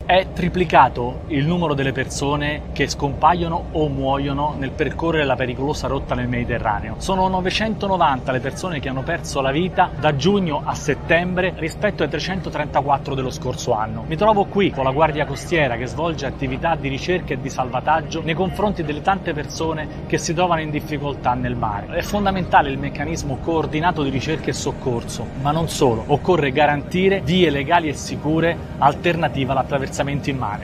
È triplicato il numero delle persone che scompaiono o muoiono nel percorrere la pericolosa rotta nel Mediterraneo. Sono 990 le persone che hanno perso la vita da giugno a settembre rispetto ai 334 dello scorso anno. Mi trovo qui con la Guardia Costiera che svolge attività di ricerca e di salvataggio nei confronti delle tante persone che si trovano in difficoltà nel mare. È fondamentale il meccanismo coordinato di ricerca e soccorso, ma non solo. Occorre garantire vie legali e sicure alternative all'attraversamento in mare.